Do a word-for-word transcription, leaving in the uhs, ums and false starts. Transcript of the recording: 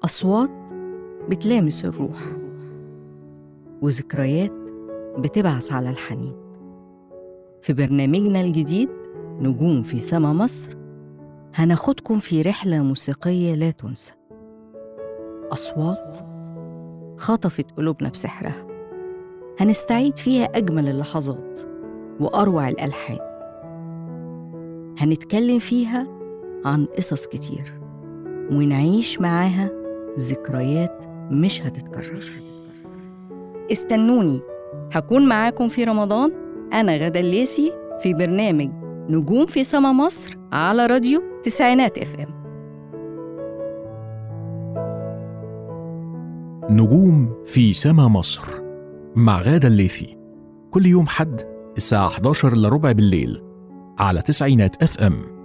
أصوات بتلامس الروح، وذكريات بتبعث على الحنين. في برنامجنا الجديد نجوم في سما مصر هناخدكم في رحلة موسيقية لا تنسى، أصوات خطفت قلوبنا بسحرها، هنستعيد فيها أجمل اللحظات وأروع الألحان، هنتكلم فيها عن قصص كتير ونعيش معاها ذكريات مش هتتكرر. استنوني، هكون معاكم في رمضان أنا غدا الليثي في برنامج نجوم في سما مصر على راديو تسعينات اف ام. نجوم في سما مصر مع غادة الليثي، كل يوم حد الساعة إحدى عشر إلا ربع بالليل على تسعينات اف ام.